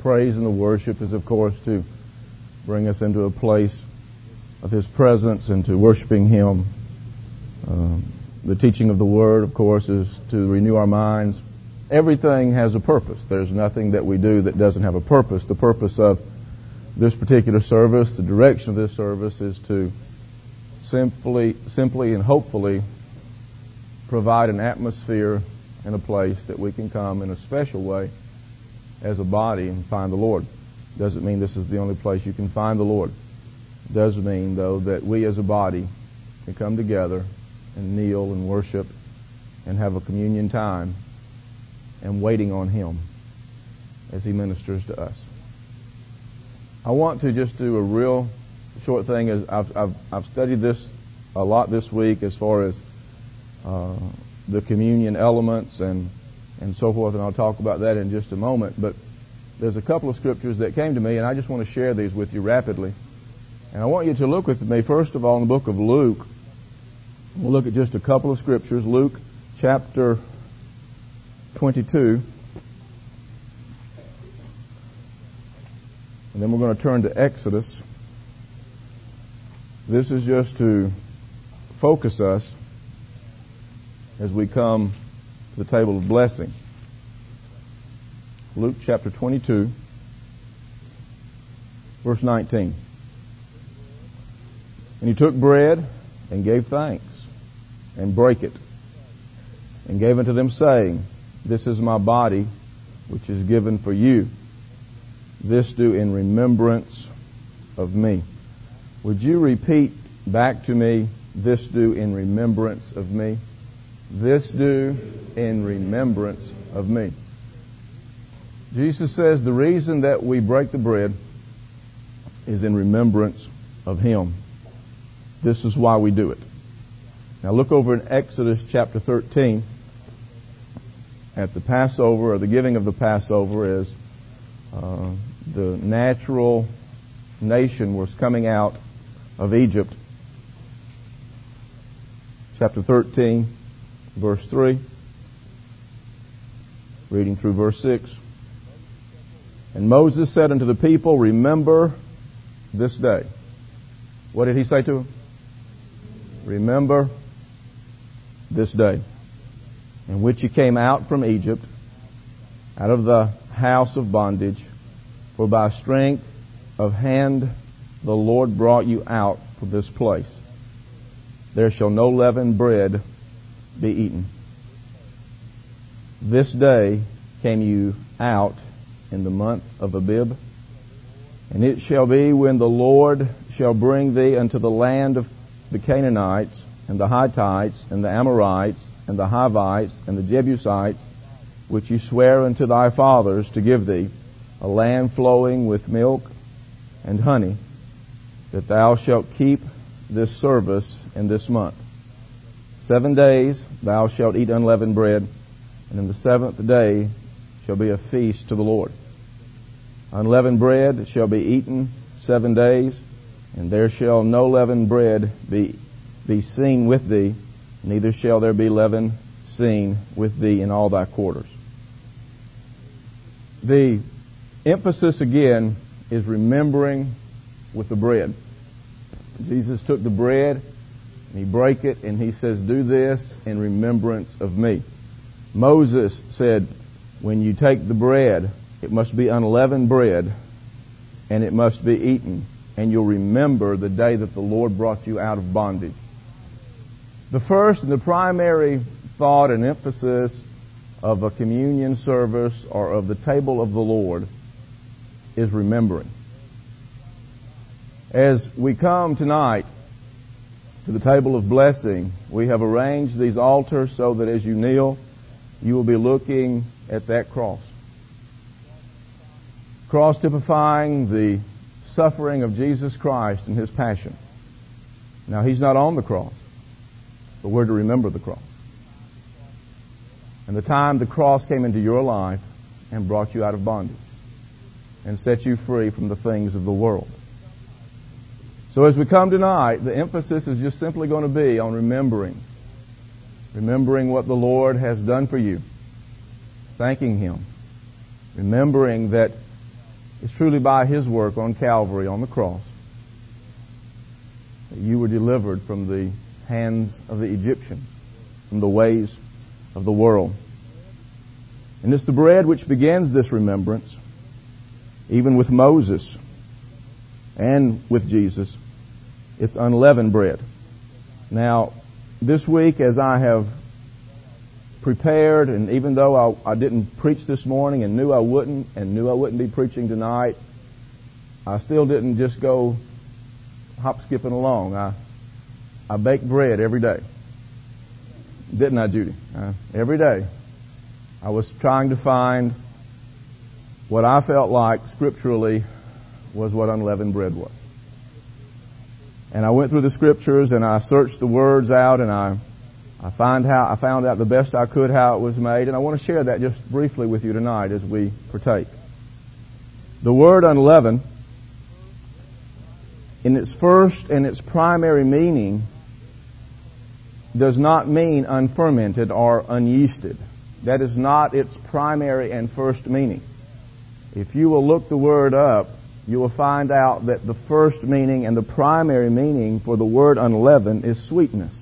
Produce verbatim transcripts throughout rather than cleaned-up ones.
praise and the worship is, of course, to bring us into a place of His presence and to worshiping Him. Um, the teaching of the Word, of course, is to renew our minds. Everything has a purpose. There's nothing that we do that doesn't have a purpose. The purpose of this particular service, the direction of this service, is to simply, simply and hopefully provide an atmosphere and a place that we can come in a special way as a body and find the Lord. Doesn't mean this is the only place you can find the Lord. It does mean, though, that we as a body can come together and kneel and worship and have a communion time and waiting on Him as He ministers to us. I want to just do a real short thing. As I've, I've, I've studied this a lot this week as far as uh, the communion elements and and so forth, and I'll talk about that in just a moment. But there's a couple of scriptures that came to me, and I just want to share these with you rapidly. And I want you to look with me, first of all, in the book of Luke. We'll look at just a couple of scriptures. Luke chapter twenty-two. And then we're going to turn to Exodus. This is just to focus us as we come to the table of blessing. Luke chapter twenty-two, verse nineteen. And He took bread and gave thanks and brake it and gave unto them, saying, This is my body, which is given for you. This do in remembrance of me. Would you repeat back to me, this do in remembrance of me? This do in remembrance of me. Jesus says the reason that we break the bread is in remembrance of Him. This is why we do it. Now look over in Exodus chapter thirteen at the Passover, or the giving of the Passover, as uh, the natural nation was coming out of Egypt. Chapter thirteen, verse three, reading through verse six. And Moses said unto the people, Remember this day. What did he say to them? Remember this day, in which you came out from Egypt, out of the house of bondage, for by strength of hand the Lord brought you out from this place. There shall no leavened bread be eaten. This day came you out in the month of Abib, and it shall be when the Lord shall bring thee unto the land of the Canaanites, and the Hittites, and the Amorites, and the Hivites, and the Jebusites, which He sware unto thy fathers to give thee, a land flowing with milk and honey, that thou shalt keep this service in this month. Seven days thou shalt eat unleavened bread, and in the seventh day shall be a feast to the Lord. Unleavened bread shall be eaten seven days, and there shall no leavened bread be be seen with thee, neither shall there be leaven seen with thee in all thy quarters. The emphasis again is remembering with the bread. Jesus took the bread and He brake it, and He says, Do this in remembrance of me. Moses said, when you take the bread, it must be unleavened bread, and it must be eaten, and you'll remember the day that the Lord brought you out of bondage. The first and the primary thought and emphasis of a communion service or of the table of the Lord is remembering. As we come tonight to the table of blessing, we have arranged these altars so that as you kneel, you will be looking at that cross. Cross typifying the suffering of Jesus Christ and His passion. Now, He's not on the cross, but we're to remember the cross. And the time the cross came into your life and brought you out of bondage and set you free from the things of the world. So as we come tonight, the emphasis is just simply going to be on remembering. Remembering what the Lord has done for you. Thanking Him. Remembering that It's truly by His work on Calvary, on the cross, that you were delivered from the hands of the Egyptians, from the ways of the world. And it's the bread which begins this remembrance, even with Moses and with Jesus. It's unleavened bread. Now, this week, as I have prepared, and even though I, I didn't preach this morning and knew I wouldn't, and knew I wouldn't be preaching tonight, I still didn't just go hop skipping along. I I baked bread every day. Didn't I, Judy? Uh, every day. I was trying to find what I felt like scripturally was what unleavened bread was. And I went through the scriptures and I searched the words out, and I I find how I found out the best I could how it was made, and I want to share that just briefly with you tonight as we partake. The word unleavened, in its first and its primary meaning, does not mean unfermented or unyeasted. That is not its primary and first meaning. If you will look the word up, you will find out that the first meaning and the primary meaning for the word unleavened is sweetness.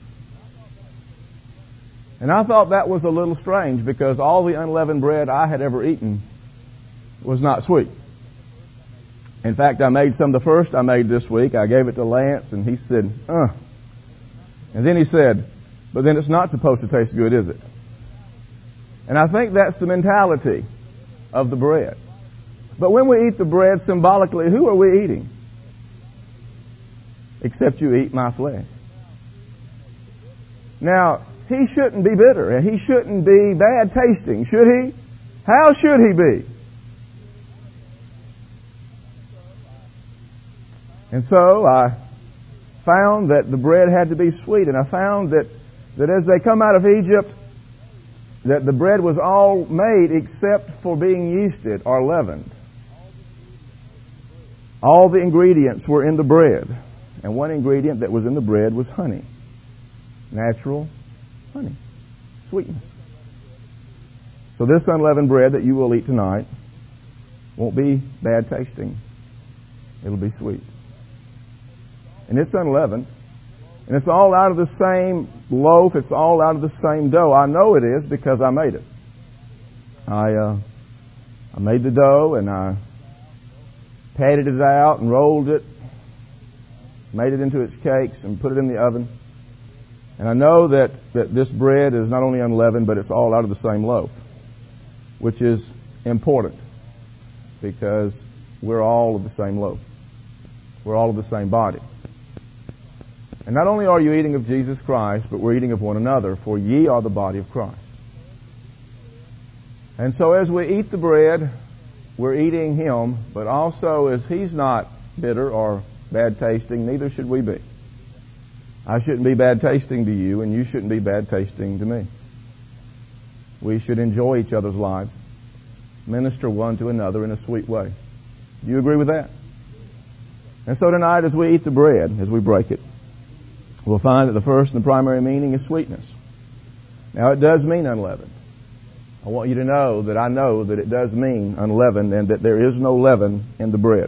And I thought that was a little strange, because all the unleavened bread I had ever eaten was not sweet. In fact, I made some the first I made this week. I gave it to Lance, and he said, uh. And then he said, but then it's not supposed to taste good, is it? And I think that's the mentality of the bread. But when we eat the bread symbolically, who are we eating? Except you eat my flesh. Now, he shouldn't be bitter, and he shouldn't be bad tasting, should he? How should he be? And so I found that the bread had to be sweet, and I found that, that as they come out of Egypt, that the bread was all made except for being yeasted or leavened. All the ingredients were in the bread, and one ingredient that was in the bread was honey. Natural honey. Sweetness. So this unleavened bread that you will eat tonight won't be bad tasting. It'll be sweet. And it's unleavened. And it's all out of the same loaf. It's all out of the same dough. I know it is because I made it. I uh, I made the dough, and I patted it out and rolled it, made it into its cakes, and put it in the oven. And I know that, that this bread is not only unleavened, but it's all out of the same loaf, which is important because we're all of the same loaf. We're all of the same body. And not only are you eating of Jesus Christ, but we're eating of one another, for ye are the body of Christ. And so as we eat the bread, we're eating Him, but also as He's not bitter or bad tasting, neither should we be. I shouldn't be bad tasting to you, and you shouldn't be bad tasting to me. We should enjoy each other's lives, minister one to another in a sweet way. Do you agree with that? And so tonight, as we eat the bread, as we break it, we'll find that the first and the primary meaning is sweetness. Now, it does mean unleavened. I want you to know that I know that it does mean unleavened, and that there is no leaven in the bread.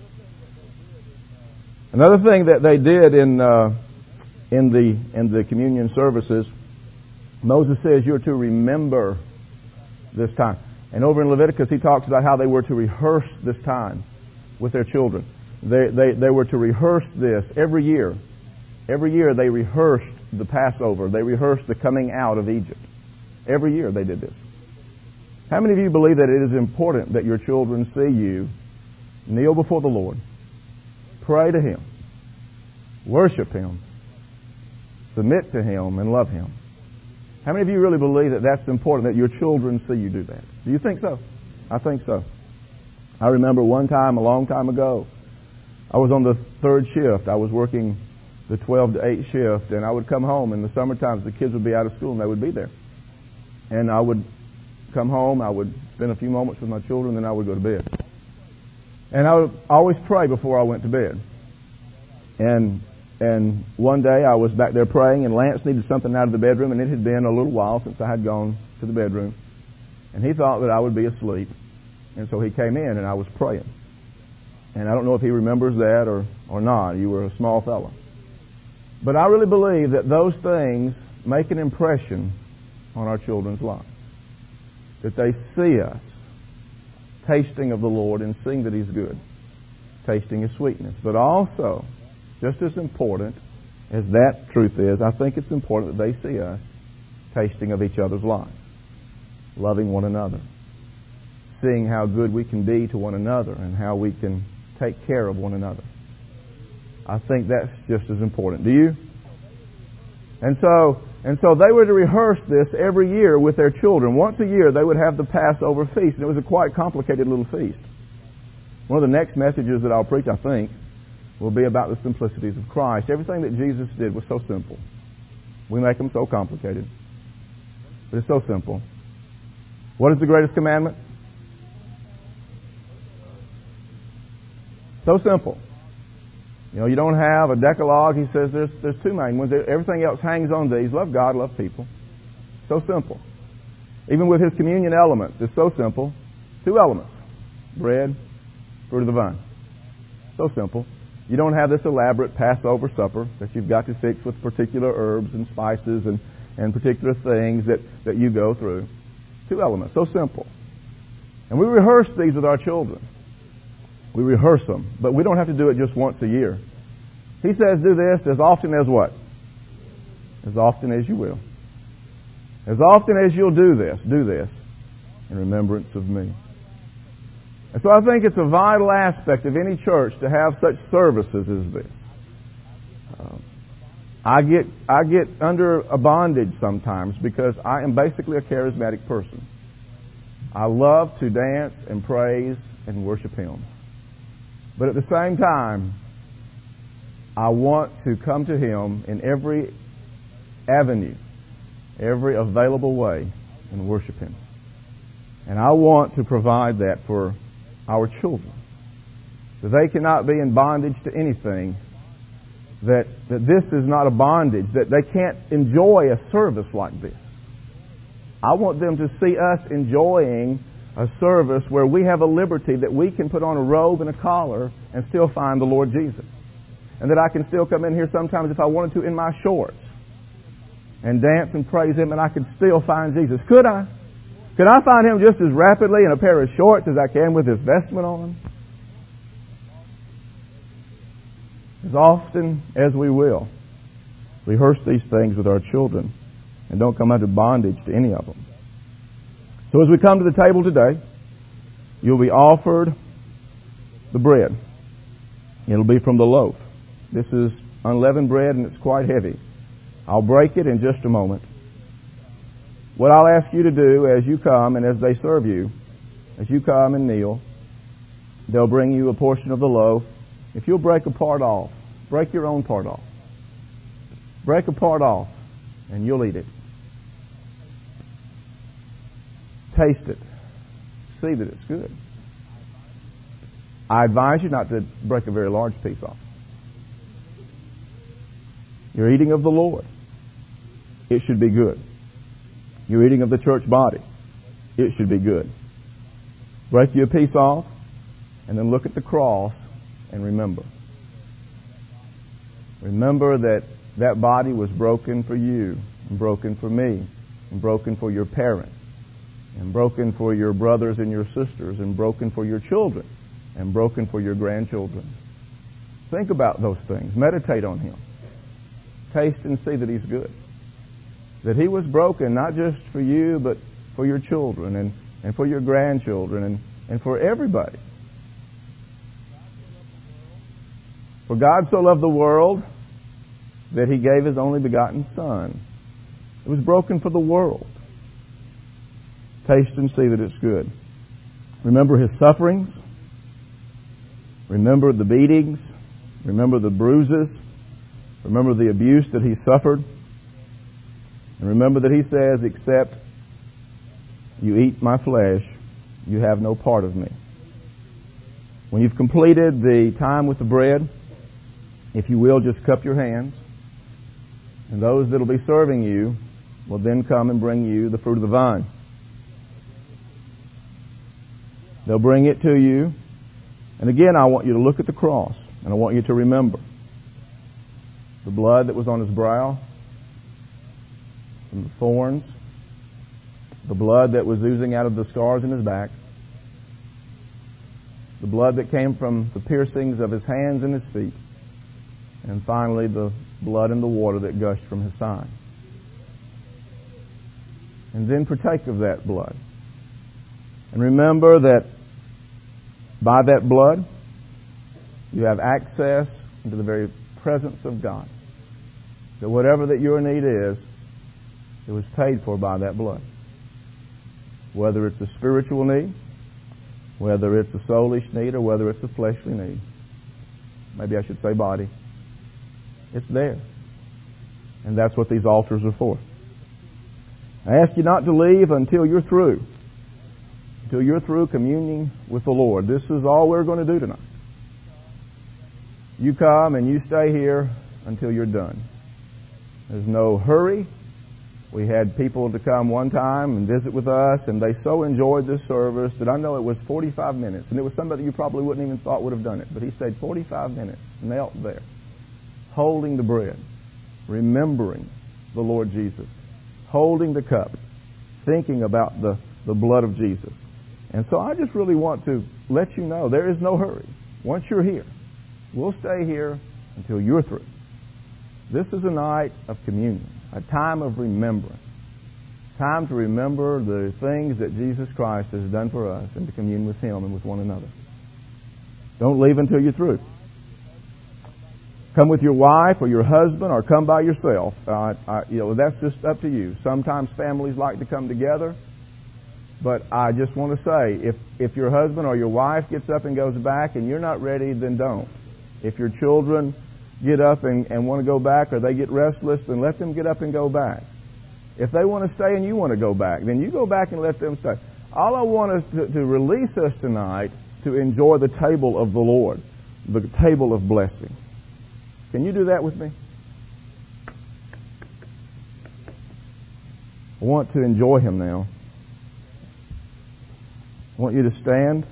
Another thing that they did in uh, in the in the communion services, Moses says you're to remember this time. And over in Leviticus, he talks about how they were to rehearse this time with their children. They they they were to rehearse this every year. Every year they rehearsed the Passover. They rehearsed the coming out of Egypt. Every year they did this. How many of you believe that it is important that your children see you kneel before the Lord, pray to Him, worship Him, submit to Him, and love Him? How many of you really believe that that's important, that your children see you do that? Do you think so? I think so. I remember one time, a long time ago, I was on the third shift. I was working the twelve to eight shift, and I would come home in the summer times. The kids would be out of school, and they would be there. And I would come home, I would spend a few moments with my children, then I would go to bed. And I would always pray before I went to bed. And and one day I was back there praying, and Lance needed something out of the bedroom, and it had been a little while since I had gone to the bedroom. And he thought that I would be asleep. And so he came in, and I was praying. And I don't know if he remembers that or, or not. You were a small fellow. But I really believe that those things make an impression on our children's lives. That they see us tasting of the Lord and seeing that He's good. Tasting His sweetness. But also, just as important as that truth is, I think it's important that they see us tasting of each other's lives. Loving one another. Seeing how good we can be to one another and how we can take care of one another. I think that's just as important. Do you? And so, and so they were to rehearse this every year with their children. Once a year they would have the Passover feast, and it was a quite complicated little feast. One of the next messages that I'll preach, I think, will be about the simplicities of Christ. Everything that Jesus did was so simple. We make them so complicated. But it's so simple. What is the greatest commandment? So simple. You know, you don't have a Decalogue. He says there's there's two main ones. Everything else hangs on these. Love God, love people. So simple. Even with His communion elements, it's so simple. Two elements. Bread, fruit of the vine. So simple. You don't have this elaborate Passover supper that you've got to fix with particular herbs and spices and, and particular things that, that you go through. Two elements. So simple. And we rehearse these with our children. We rehearse them, but we don't have to do it just once a year. He says do this as often as what? As often as you will. As often as you'll do this, do this in remembrance of me. And so I think it's a vital aspect of any church to have such services as this. Uh, I get I get under a bondage sometimes because I am basically a charismatic person. I love to dance and praise and worship Him. But at the same time, I want to come to Him in every avenue, every available way, and worship Him. And I want to provide that for our children. That they cannot be in bondage to anything. That, that this is not a bondage. That they can't enjoy a service like this. I want them to see us enjoying a service where we have a liberty that we can put on a robe and a collar and still find the Lord Jesus. And that I can still come in here sometimes if I wanted to in my shorts and dance and praise Him and I could still find Jesus. Could I? Could I find Him just as rapidly in a pair of shorts as I can with His vestment on? As often as we will, rehearse these things with our children and don't come under bondage to any of them. So as we come to the table today, you'll be offered the bread. It'll be from the loaf. This is unleavened bread and it's quite heavy. I'll break it in just a moment. What I'll ask you to do as you come and as they serve you, as you come and kneel, they'll bring you a portion of the loaf. If you'll break a part off, break your own part off. Break a part off and you'll eat it. Taste it. See that it's good. I advise you not to break a very large piece off. You're eating of the Lord. It should be good. You're eating of the church body. It should be good. Break you a piece off and then look at the cross and remember. Remember that that body was broken for you and broken for me and broken for your parents and broken for your brothers and your sisters and broken for your children and broken for your grandchildren. Think about those things. Meditate on Him. Taste and see that He's good. That He was broken not just for you but for your children and, and for your grandchildren and, and for everybody. For God so loved the world that He gave His only begotten Son. It was broken for the world. Taste and see that it's good. Remember His sufferings. Remember the beatings. Remember the bruises. Remember the abuse that He suffered. And remember that He says, except you eat my flesh, you have no part of me. When you've completed the time with the bread, if you will, just cup your hands. And those that will be serving you will then come and bring you the fruit of the vine. They'll bring it to you, And again, I want you to look at the cross, and I want you to remember the blood that was on his brow, and the thorns, the blood that was oozing out of the scars in his back, the blood that came from the piercings of his hands and his feet, and finally the blood and the water that gushed from his side. And then partake of that blood. And remember that by that blood, you have access into the very presence of God. That whatever that your need is, it was paid for by that blood. Whether it's a spiritual need, whether it's a soulish need, or whether it's a fleshly need. Maybe I should say body. It's there. And that's what these altars are for. I ask you not to leave until you're through. Until you're through communing with the Lord. This is all we're going to do tonight. You come and you stay here until you're done. There's no hurry. We had people to come one time and visit with us, and they so enjoyed this service that I know it was forty-five minutes. And it was somebody you probably wouldn't even thought would have done it. But he stayed forty-five minutes, knelt there, holding the bread, remembering the Lord Jesus, holding the cup, thinking about the, the blood of Jesus. And so I just really want to let you know there is no hurry. Once you're here, we'll stay here until you're through. This is a night of communion, a time of remembrance, time to remember the things that Jesus Christ has done for us and to commune with Him and with one another. Don't leave until you're through. Come with your wife or your husband, or come by yourself. Uh, I, you know, that's just up to you. Sometimes families like to come together, but I just want to say, if if your husband or your wife gets up and goes back and you're not ready, then don't. If your children get up and, and want to go back, or they get restless, then let them get up and go back. If they want to stay and you want to go back, then you go back and let them stay. All I want is to, to release us tonight to enjoy the table of the Lord, the table of blessing. Can you do that with me? I want to enjoy Him now. I want you to stand.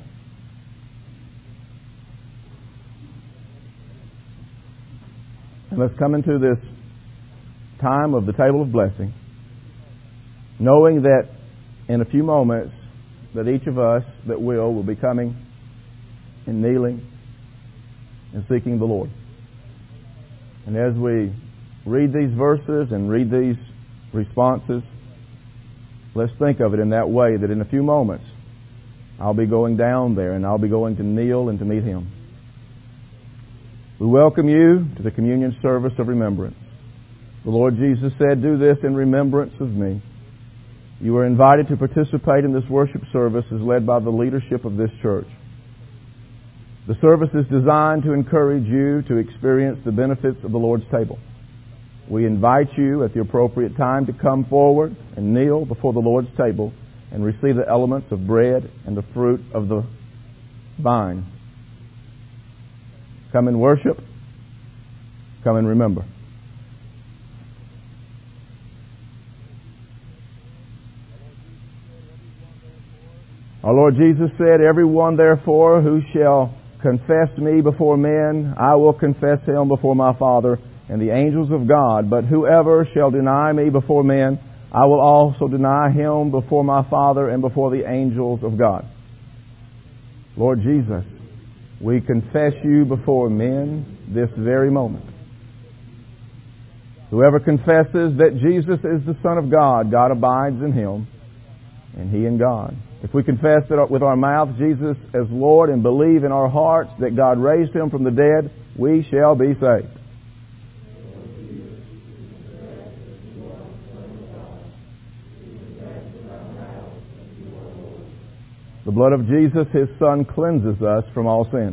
And let's come into this time of the table of blessing, knowing that in a few moments that each of us that will will be coming and kneeling and seeking the Lord. And as we read these verses and read these responses, let's think of it in that way, that in a few moments I'll be going down there and I'll be going to kneel and to meet Him. We welcome you to the communion service of remembrance. The Lord Jesus said, "Do this in remembrance of me." You are invited to participate in this worship service as led by the leadership of this church. The service is designed to encourage you to experience the benefits of the Lord's table. We invite you at the appropriate time to come forward and kneel before the Lord's table and receive the elements of bread and the fruit of the vine. Come and worship. Come and remember. Our Lord Jesus said, "Everyone therefore who shall confess me before men, I will confess him before my Father and the angels of God. But whoever shall deny me before men, I will also deny him before my Father and before the angels of God." Lord Jesus, we confess you before men this very moment. Whoever confesses that Jesus is the Son of God, God abides in him, and he in God. If we confess that with our mouth Jesus as Lord and believe in our hearts that God raised him from the dead, we shall be saved. The blood of Jesus, His Son, cleanses us from all sin.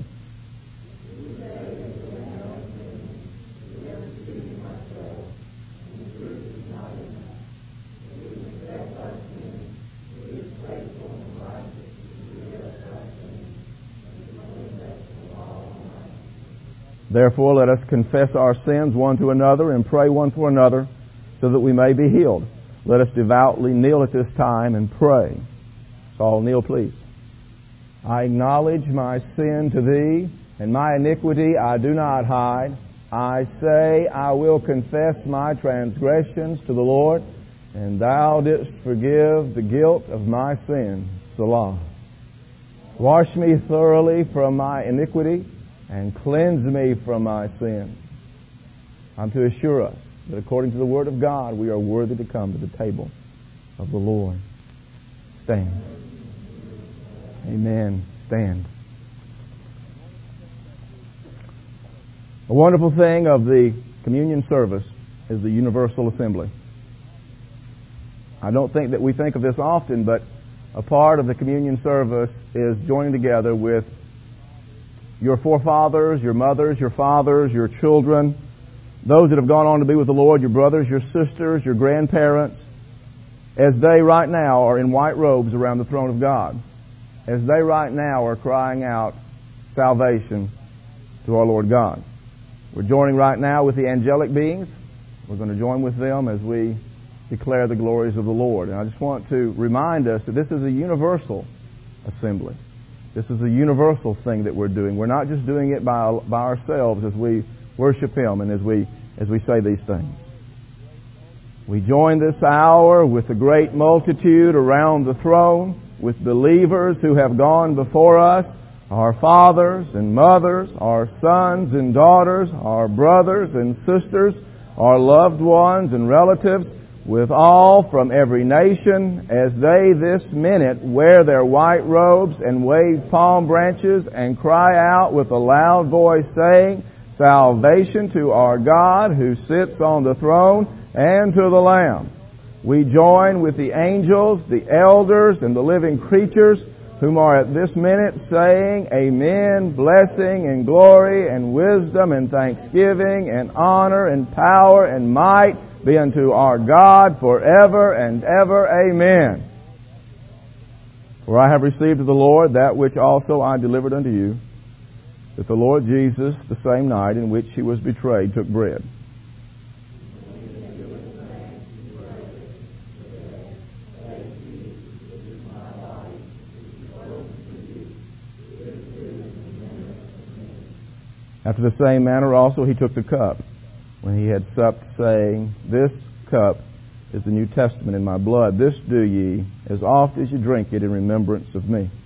Therefore, let us confess our sins one to another and pray one for another so that we may be healed. Let us devoutly kneel at this time and pray. So all kneel, please. I acknowledge my sin to Thee, and my iniquity I do not hide. I say I will confess my transgressions to the Lord, and Thou didst forgive the guilt of my sin. Selah. Wash me thoroughly from my iniquity, and cleanse me from my sin. I'm to assure us that according to the Word of God, we are worthy to come to the table of the Lord. Stand. Amen. Stand. A wonderful thing of the communion service is the universal assembly. I don't think that we think of this often, but a part of the communion service is joining together with your forefathers, your mothers, your fathers, your children, those that have gone on to be with the Lord, your brothers, your sisters, your grandparents, as they right now are in white robes around the throne of God, as they right now are crying out salvation to our Lord God. We're joining right now with the angelic beings. We're going to join with them as we declare the glories of the Lord. And I just want to remind us that this is a universal assembly. This is a universal thing that we're doing. We're not just doing it by, by ourselves as we worship Him and as we, as we say these things. We join this hour with the great multitude around the throne, with believers who have gone before us, our fathers and mothers, our sons and daughters, our brothers and sisters, our loved ones and relatives, with all from every nation, as they this minute wear their white robes and wave palm branches and cry out with a loud voice, saying, "Salvation to our God who sits on the throne and to the Lamb." We join with the angels, the elders, and the living creatures whom are at this minute saying, "Amen, blessing and glory and wisdom and thanksgiving and honor and power and might be unto our God forever and ever. Amen. For I have received of the Lord that which also I delivered unto you, that the Lord Jesus, the same night in which He was betrayed, took bread. After the same manner also He took the cup, when He had supped, saying, "This cup is the New Testament in my blood. This do ye, as oft as you drink it, in remembrance of me."